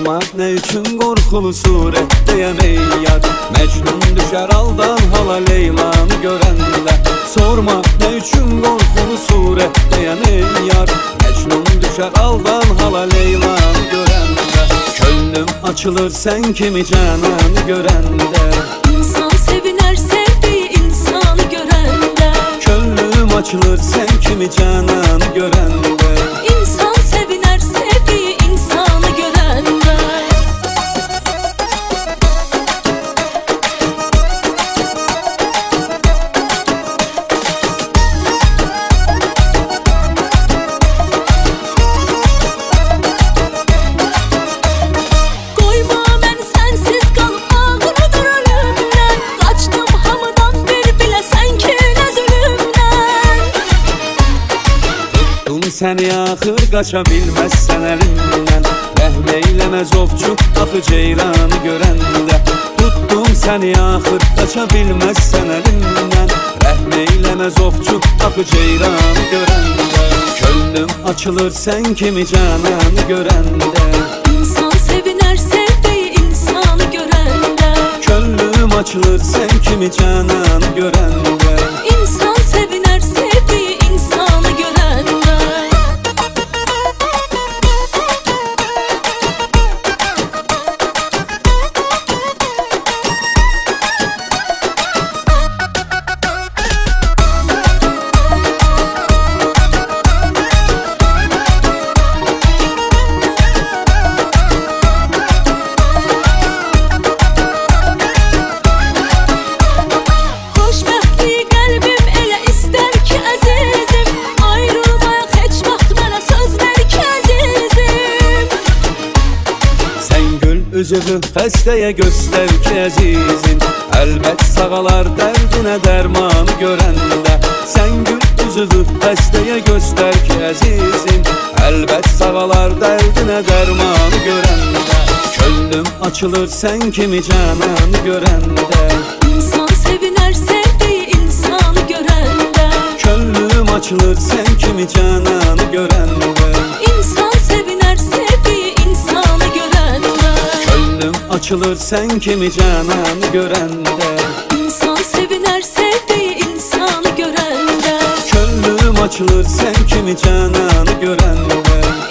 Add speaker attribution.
Speaker 1: Sorma ne üçün qorxulu surətdəyəm ey yar. Məcnun düşər aldan hala Leylanı görəndə. Sorma ne üçün qorxulu surətdəyəm ey yar. Məcnun düşər aldan hala Leylanı görəndə. Könlüm açılır sən kimi cananı görəndə.
Speaker 2: İnsan sevinər sevdiği insanı görəndə.
Speaker 1: Könlüm açılır sən kimi cananı görəndə.
Speaker 2: İnsan sevinər sevdiği insanı görəndə. Qoyma məni sənsiz qalıb ağrıdır ölümdən. Qaçdım hamıdan bir biləsən ki nə zülümdən.
Speaker 1: Tuttum səni axır qaça bilməzsən əlimdən. Rəhm eyləməz ovçu axı ceyranı görəndə. Tuttum səni axır qaça bilməzsən əlimdən. Rəhm eyləməz ovçu axı ceyranı görəndə. Könlüm açılır sən kimi cananı görəndə.
Speaker 2: İnsan sevinər sevdiği insanı görəndə.
Speaker 1: Könlüm açılır sən kimi cananı görəndə.
Speaker 2: İnsan sevinər sevdiği insanı görəndə. Xoşbəxtliyi qəlbim elə istər ki əzizim. Ayrılmayaq heç vaxt mənə söz ver ki əzizim.
Speaker 1: Sən gül üzünü xəstəyə göstər ki əzizim. Əlbət sağalar dərdinə dərmanı görəndə. Sən gül üzünü xəstəyə göstər ki əzizim. Əlbət sağalar dərdinə dərmanı görəndə. Könlüm açılır sən kimi cananı görəndə.
Speaker 2: İnsan sevinər sevdiği insanı görəndə.
Speaker 1: Könlüm açılır sən kimi cananı görəndə.
Speaker 2: İnsan sevinər sevdiği insanı görəndə.
Speaker 1: Könlüm açılır sən kimi cananı görəndə.
Speaker 2: İnsan sevinər sevdiği insanı görəndə.
Speaker 1: Könlüm açılır sən kimi cananı görəndə.